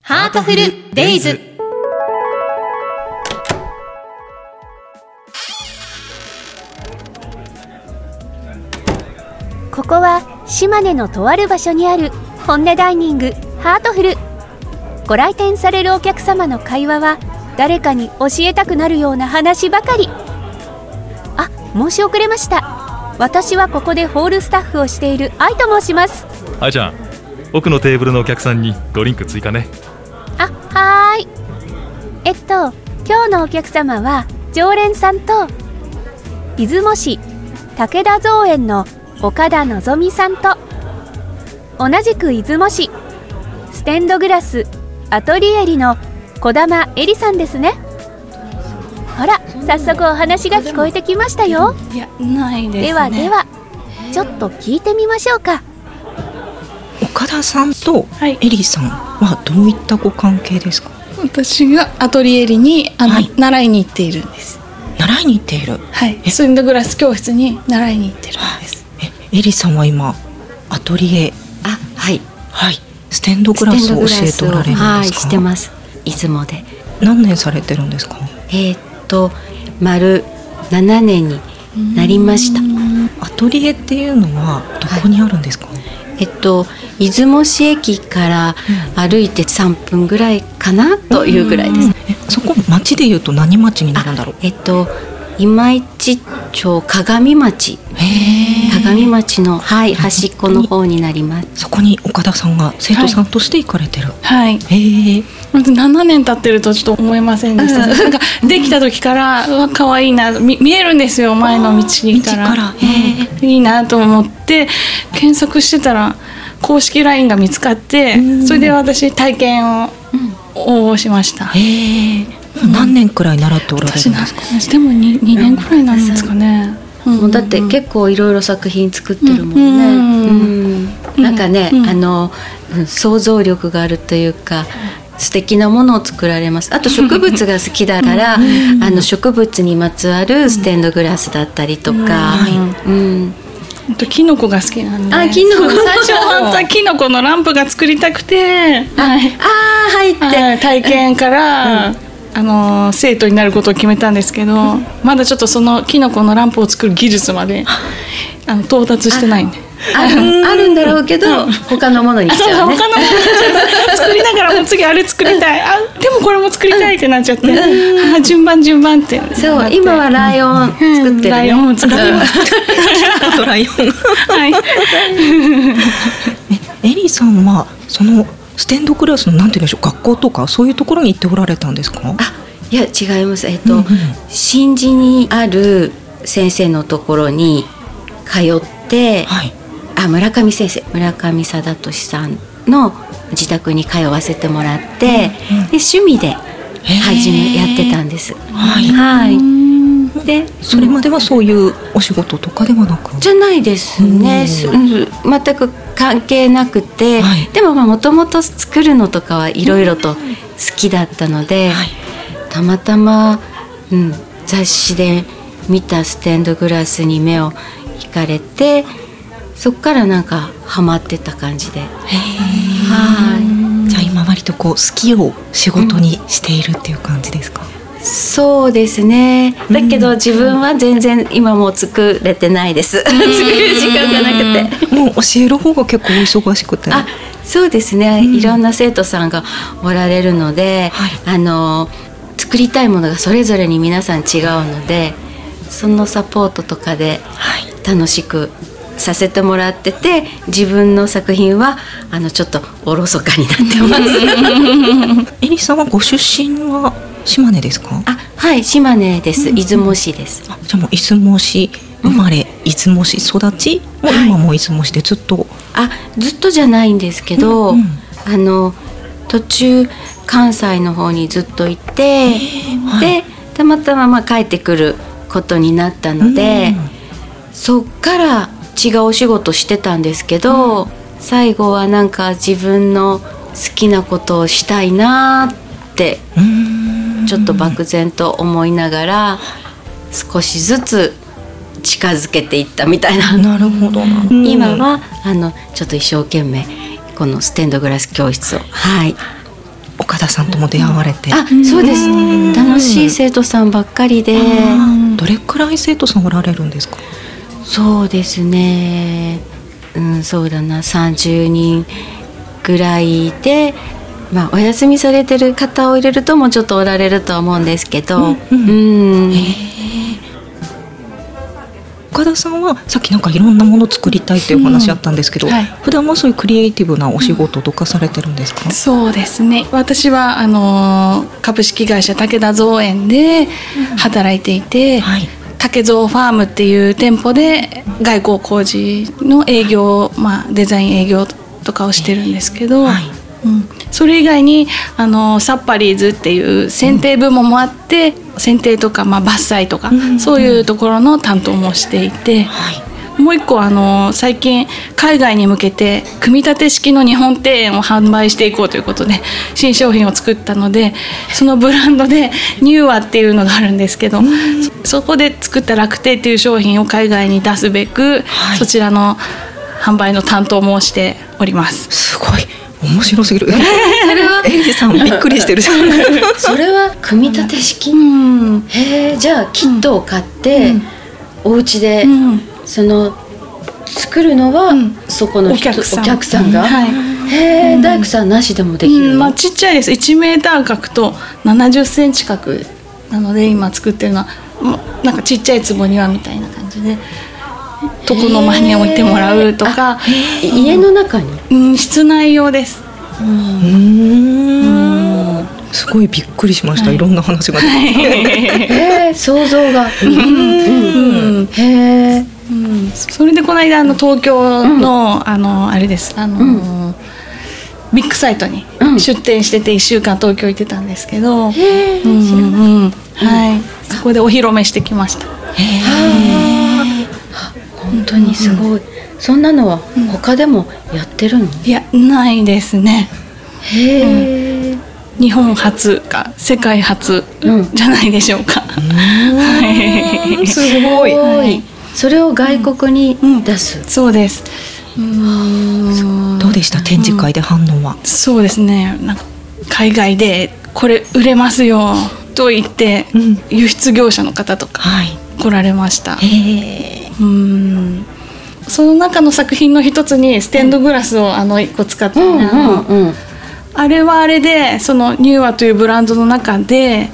ハートフルデイズ。 ここは島根のとある場所にある本音ダイニングハートフル。ご来店されるお客様の会話は誰かに教えたくなるような話ばかり。あ、申し遅れました。私はここでホールスタッフをしている愛と申します。 愛ちゃん、奥のテーブルのお客さんにドリンク追加ね。 あ、はーい。今日のお客様は常連さんと出雲市武田造園の岡田のぞみさんと、同じく出雲市ステンドグラスアトリエリの小玉恵里さんですね。ほら、早速お話が聞こえてきましたよ。 いや、ないですね。 ではちょっと聞いてみましょうか。 岡田さんとエリさんはどういったご関係ですか？ 私がアトリエリに習いに行っているんです。 習いに行っている。 はい、ステンドグラス教室に習いに行ってるんです。 エリさんは今アトリエ、 はいはい、ステンドグラスを教えておられるんですか？ はい、してます。出雲で。 何年されてるんですか？ 丸7年になりました。 アトリエっていうのはどこにあるんですか？ 出雲市駅から歩いて3分ぐらいかなというぐらいです。 そこ町でいうと何町になるんだろう？ 今市町鏡町の、端っこの方になります。 そこに岡田さんが生徒さんとして行かれてる。 はい、7年経ってるとちょっと思えませんでした。なんかできた時から可愛いな、見えるんですよ、前の道からいいなと思って検索してたら公式 LINE が見つかって、それで私体験を応募しました。 何年くらい習っておられるんですか？ でも 2年くらいなんですかね。 もうだって結構いろいろ作品作ってるもんね。なんかね、想像力があるというか素敵なものを作られます。あと植物が好きだから植物にまつわるステンドグラスだったりとか、 キノコが好きなんで、 キノコ最初は本当はキノコのランプが作りたくて、 入って体験から生徒になることを決めたんですけど、まだちょっとそのキノコのランプを作る技術まで到達してないんで、 あるんだろうけど他のものにしちゃうね。 他のもの作りながらもう次あれ作りたい、でもこれも作りたいってなっちゃって、順番って。 そう、今はライオン作ってるね。 ライオンを作ってます。 ライオン。 はい。 エリさんはそのステンドグラスのなんていうんでしょう、学校とかそういうところに行っておられたんですか？ いや、違います。新地にある先生のところに通って、村上先生、村上貞俊さんの自宅に通わせてもらって、で趣味でやってたんです。 でそれまではそういうお仕事とかではなく？ じゃないですね。全く関係なくて、でももともと作るのとかはいろいろと好きだったので、たまたま、雑誌で見たステンドグラスに目を惹かれて、そこからなんかハマってた感じで。 じゃあ今割と好きを仕事にしているっていう感じですか？ そうですね。だけど自分は全然今もう作れてないです。作る時間がなくて。 もう教える方が結構お忙しくて。 そうですね。いろんな生徒さんがおられるので、作りたいものがそれぞれに皆さん違うので、そのサポートとかで楽しくさせてもらってて、自分の作品はちょっとおろそかになってます。 エリさんはご出身は島根ですか？ はい、島根です。出雲市です。 じゃあもう出雲市生まれ、出雲市育ち、今も出雲市でずっと？ ずっとじゃないんですけど、途中関西の方にずっといて、でたまたま帰ってくることになったので、そっから違うお仕事してたんですけど、最後はなんか自分の好きなことをしたいなってちょっと漠然と思いながら少しずつ近づけていったみたいな。 なるほどな。 今はちょっと一生懸命このステンドグラス教室を田さんとも出会われて。 そうです。楽しい生徒さんばっかりで。 どれくらい生徒さんおられるんですか？ そうですね、そうだな、30人ぐらいで、お休みされてる方を入れるともうちょっとおられるとは思うんですけど、 岡田さんはさっきなんかいろんなもの作りたいっていうお話あったんですけど、普段はそういうクリエイティブなお仕事とかされてるんですか？ そうですね、私は株式会社武田造園で働いていて、竹蔵ファームっていう店舗で外交工事の営業、デザイン営業とかをしてるんですけど、それ以外にサッパリーズっていう剪定部門もあって、剪定とか、伐採とか、そういうところの担当もしていて、もう一個最近海外に向けて組み立て式の日本庭園を販売していこうということで新商品を作ったので、そのブランドでニューアっていうのがあるんですけど、そこで作った楽庭っていう商品を海外に出すべく、そちらの販売の担当もしております。 すごい面白すぎる。エリさんびっくりしてる。 それは組み立て式、じゃあキットを買って、お家で、作るのは、そこのお客さんが、大工さんなしでもできるの？ ちっちゃいです。1メーター角と70センチ角なので、今作ってるのはなんかちっちゃい壺庭みたいな感じで、床の間に置いてもらうとか、 家の中に、 室内用です。 すごいびっくりしました。いろんな話が出て想像が。 それでこの間東京の、あれです、ビッグサイトに出店してて1週間東京行ってたんですけど、そこでお披露目してきました。 本当にすごい。そんなのは他でもやってるの？ いや、ないですね。日本初か世界初じゃないでしょうか。 すごい。 それを外国に出す。 そうです。 どうでした？展示会で反応は。 そうですね、なんか海外でこれ売れますよと言って、輸出業者の方とか来られました。その中の作品の一つにステンドグラスを1個使ってあれはあれで、そのニューアというブランドの中で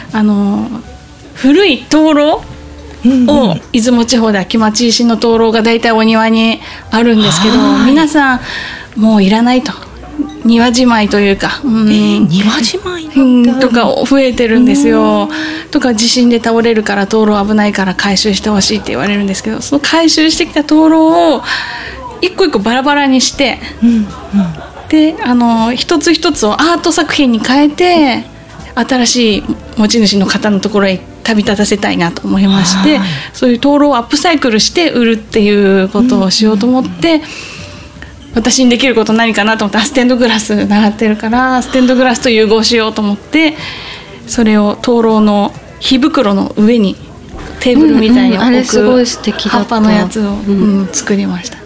古い灯籠を、出雲地方では木町石の灯籠が大体お庭にあるんですけど、皆さんもういらないと、庭じまいというか、 庭じまいとか増えてるんですよ。とか地震で倒れるから灯籠危ないから回収してほしいって言われるんですけど、その回収してきた灯籠を一個一個バラバラにして、で一つ一つをアート作品に変えて、新しい持ち主の方のところへ旅立たせたいなと思いまして、そういう灯籠をアップサイクルして売るっていうことをしようと思って、私にできること何かなと思って、ステンドグラス習ってるからステンドグラスと融合しようと思って、それを灯籠の火袋の上にテーブルみたいに置く、 すごい素敵だった葉っぱのやつを、作りました。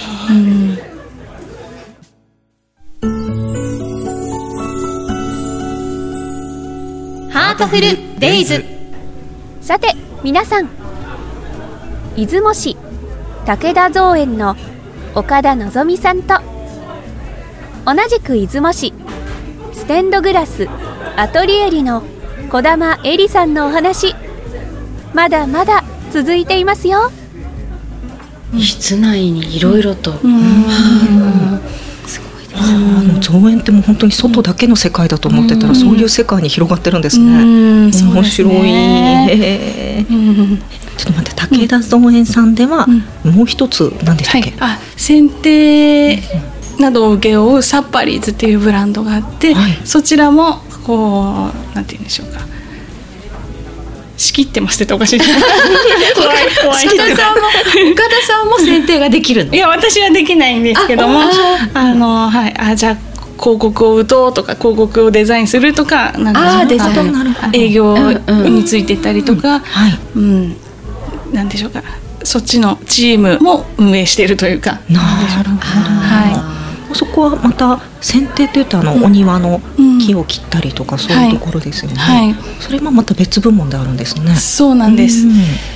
ハートフルデイズ。さて皆さん、出雲市武田造園の岡田のぞみさんと、同じく出雲市ステンドグラスアトリエリの児玉恵里さんのお話、まだまだ続いていますよ。 室内にいろいろと、すごいです。 造園ってもう本当に外だけの世界だと思ってたら、そういう世界に広がってるんですね。面白い。ちょっと待って、武田造園さんではもう一つ何でしたっけ？ 剪定などを請け負うサッパリーズっていうブランドがあって、そちらもこうなんて言うんでしょうか、仕切ってますって言ったらおかしい。怖い。岡田さんも剪定ができるの？ いや、私はできないんですけども、じゃあ広告を打とうとか、広告をデザインするとか、なんでしょうか、営業についてたりとか、なんでしょうか、そっちのチームも運営しているというか。 なるほど。 そこはまた剪定というとお庭の木を切ったりとか、そういうところですよね、はい、それもまた別部門であるんですね。 そうなんです、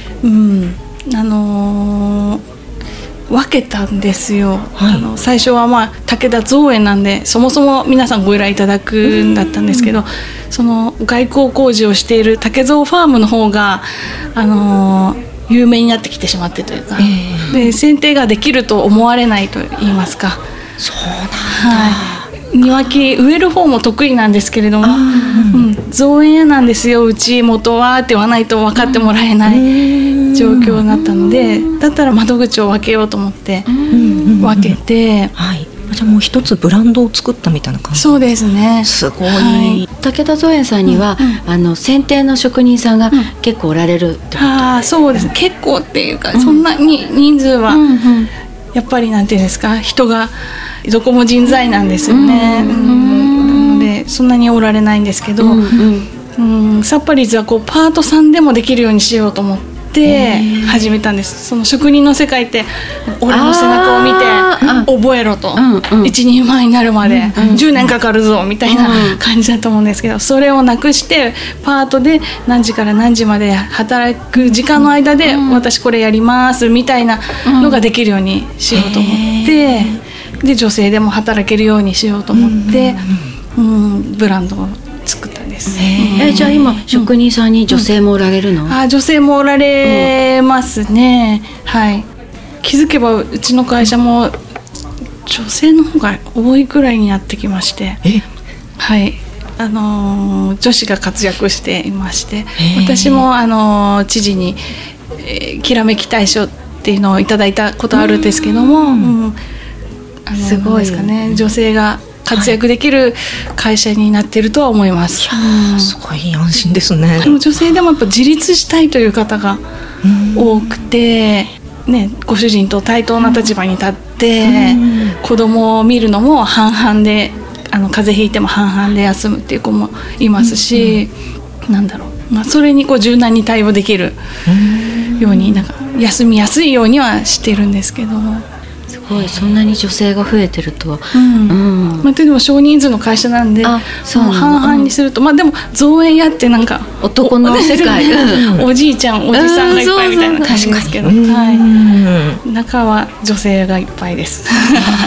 分けたんですよ、はい、最初は武田造園なんでそもそも皆さんご依頼いただくんだったんですけど、その外交工事をしている竹蔵ファームの方が有名になってきてしまってというか、で剪定ができると思われないと言いますか。 そうなんだ、 庭木植える方も得意なんですけれども、造園屋なんですようち元はって言わないと分かってもらえない状況になったので、だったら窓口を分けようと思って分けて、 じゃあもう一つブランドを作ったみたいな感じ。 そうですね。 すごい、 武田造園さんには、剪定の職人さんが結構おられるってこと。 そうですね、結構っていうか、そんなに人数はやっぱりなんていうんですか、人がどこも人材なんですよね、なのでそんなにおられないんですけど、サッパリーズはパートさんでもできるようにしようと思って始めたんです。その職人の世界って俺の背中を見て覚えろと、一人前になるまで10年かかるぞみたいな感じだと思うんですけど、それをなくしてパートで何時から何時まで働く時間の間で私これやりますみたいなのができるようにしようと思って、で女性でも働けるようにしようと思って、ブランドを作ったんです。 じゃあ今職人さんに女性もおられるの？ 女性もおられますね、はい。気づけばうちの会社も女性の方が多いくらいになってきまして、はい、女子が活躍していまして、私も知事に、きらめき大賞っていうのをいただいたことあるんですけども、すごいですかね、女性が活躍できる会社になっているとは思います。 すごい安心ですね。 でも女性でもやっぱ自立したいという方が多くて、ご主人と対等な立場に立って子供を見るのも半々で、風邪ひいても半々で休むっていう子もいますし、なんだろう、それに柔軟に対応できるように休みやすいようにはしてるんですけど。 すごい、そんなに女性が増えてるとは。 でも少人数の会社なんで半々にすると、でも造園屋って男の世界おじいちゃんおじさんがいっぱいみたいな感じですけど、中は女性がいっぱいです。す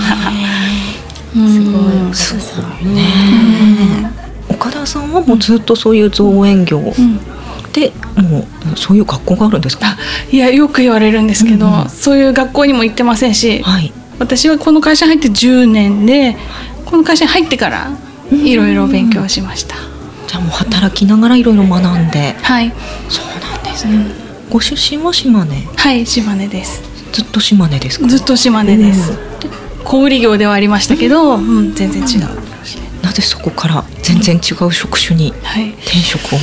ごいね。岡田さんはもうずっとそういう造園業で、もうそういう学校があるんですか？ いや、よく言われるんですけど、そういう学校にも行ってませんし、私はこの会社に入って10年で、この会社に入ってからいろいろ勉強しました。 じゃあもう働きながらいろいろ学んで。 はい、 そうなんですね。ご出身は島根？ はい、島根です。 ずっと島根ですか？ずっと島根です。小売業ではありましたけど、全然違う。 なぜそこから全然違う職種に転職を？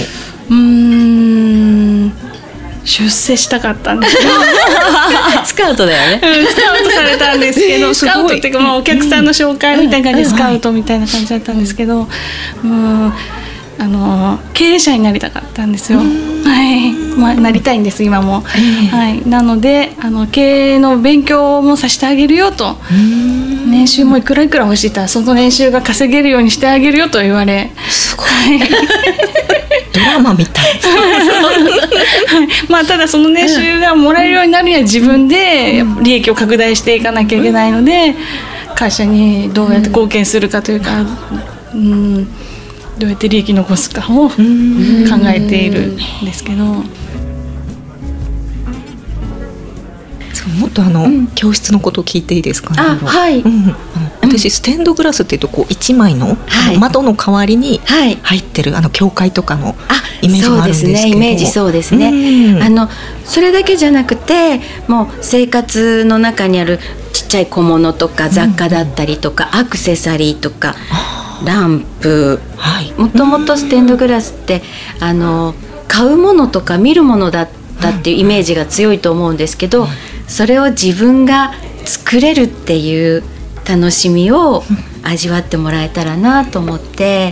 出世したかったんですよ。 スカウトだよね。 スカウトされたんですけど、スカウトっていうかお客さんの紹介みたいな感じでスカウトみたいな感じだったんですけど、経営者になりたかったんですよ。なりたいんです今も。なので経営の勉強もさせてあげるよと、年収もいくらいくら欲しいったらその年収が稼げるようにしてあげるよと言われ。 すごい。ドラマみたい。 ただその年収がもらえるようになるには自分で利益を拡大していかなきゃいけないので、会社にどうやって貢献するかというか、どうやって利益残すかを考えているんですけど。 もっと教室のことを聞いていいですか？私ステンドグラスっていうと1枚の窓の代わりに入ってる教会とかのイメージがあるんですけど。 イメージそうですね。それだけじゃなくて、もう生活の中にあるちっちゃい小物とか雑貨だったりとか、アクセサリーとかランプ、もともとステンドグラスって買うものとか見るものだったっていうイメージが強いと思うんですけど、それを自分が作れるっていう楽しみを味わってもらえたらなと思って。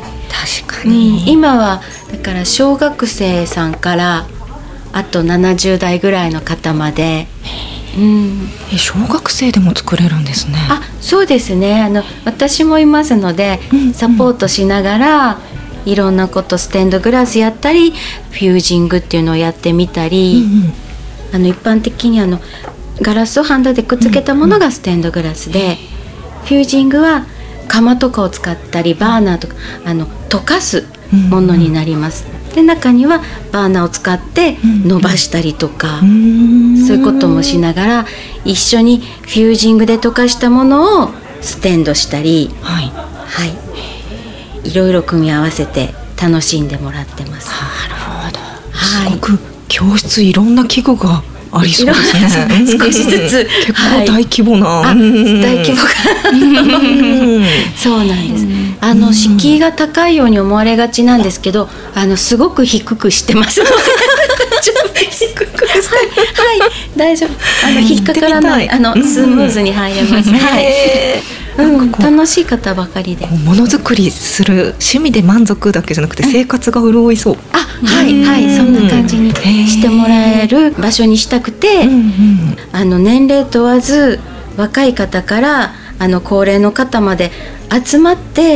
確かに、 今はだから小学生さんからあと70代ぐらいの方まで、 小学生でも作れるんですね。 そうですね。私もいますので、サポートしながらいろんなこと、ステンドグラスやったりフュージングっていうのをやってみたり、一般的にガラスをハンダでくっつけたものがステンドグラスで、フュージングは釜とかを使ったりバーナーとか溶かすものになります。で中にはバーナーを使って伸ばしたりとか、そういうこともしながら一緒にフュージングで溶かしたものをステンドしたり、いろいろ組み合わせて楽しんでもらってます。 なるほど。すごく教室いろんな器具がありそうですね。 少しずつ結構大規模な、 大規模かそうなんです。敷居が高いように思われがちなんですけど、すごく低くしてます大丈夫、引っかからない、スムーズに入れます。楽しい方ばかりで、 ものづくりする趣味で満足だけじゃなくて生活が潤いそう。 そんな感じにしてもらえる場所にしたくて、年齢問わず若い方から高齢の方まで集まって、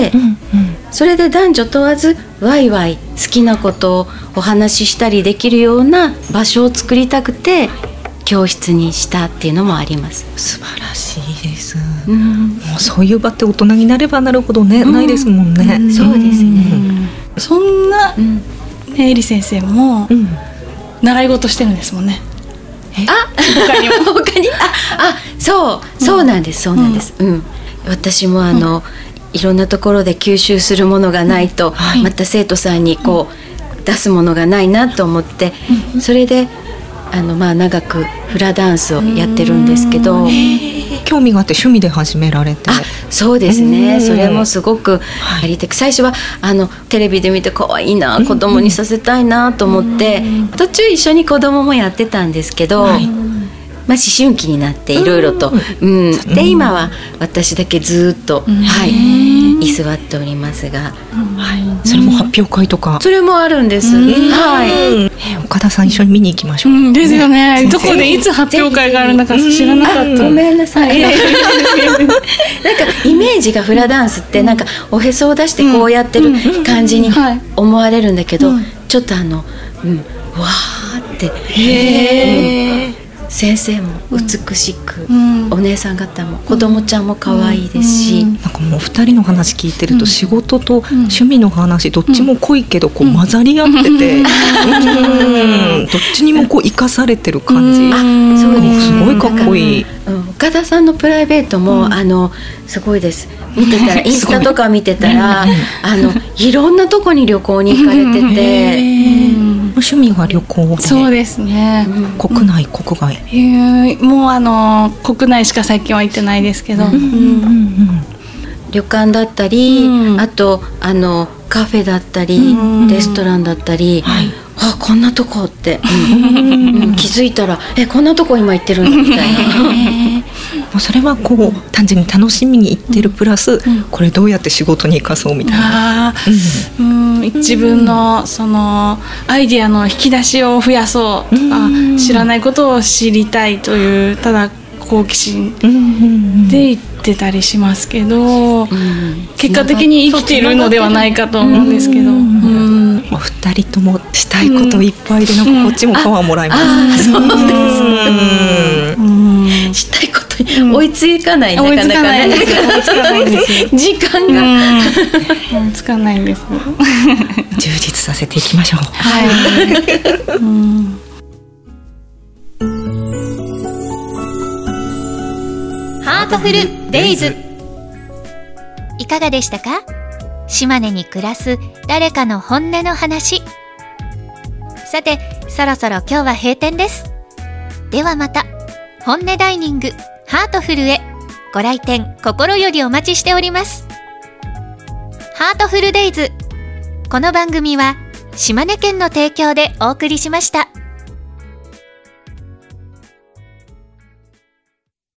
それで男女問わずワイワイ好きなことをお話ししたりできるような場所を作りたくて教室にしたっていうのもあります。 素晴らしいです。もうそういう場って大人になればなるほどね、ないですもんね。 そうですね。 そんなえり先生も習い事してるんですもんね。他にそうなんです。私もいろんなところで吸収するものがないと、また生徒さんに出すものがないなと思って、それで長くフラダンスをやってるんですけど、 興味があって趣味で始められて。 そうですね。それもすごくやりたく、最初はテレビで見て可愛いな、子供にさせたいなと思って、途中一緒に子供もやってたんですけど、思春期になっていろいろと、で今は私だけずっと居座っておりますが、 それも発表会とかそれもあるんです。 岡田さん一緒に見に行きましょう。 ですよね。どこでいつ発表会があるのか知らなかった。 ごめんなさい。なんかイメージがフラダンスってなんかおへそを出してこうやってる感じに思われるんだけど、ちょっとわーって。先生も美しく、お姉さん方も子供ちゃんも可愛いですし、 なんかもう2人の話聞いてると、仕事と趣味の話どっちも濃いけど混ざり合ってて、どっちにも生かされてる感じ。 そうです。 すごいかっこいい。 岡田さんのプライベートもすごいです。見てたらインスタとか見てたらいろんなとこに旅行に行かれてて、 趣味は旅行で。 そうですね。 国内国外。 もう国内しか最近は行ってないですけど、 旅館だったり、あとカフェだったり、レストランだったり、こんなとこって、気づいたらこんなとこ今行ってるんだみたいな。 それは単純に楽しみに行ってるプラス、これどうやって仕事に生かそうみたいな。 自分のそのアイディアの引き出しを増やそうとか、知らないことを知りたいというただ好奇心で言ってたりしますけど、結果的に生きているのではないかと思うんですけど、 お二人ともしたいこといっぱいで、なんかこっちもパワーもらいます。 そうです。したいことに追いつかない、なかなかね。時間が追いつかないんです。 充実させていきましょう。 ハートフルデイズ、いかがでしたか？島根に暮らす誰かの本音の話。さて、そろそろ今日は閉店です。ではまた、本音ダイニングハートフルへご来店心よりお待ちしております。ハートフルデイズ、この番組は島根県の提供でお送りしました。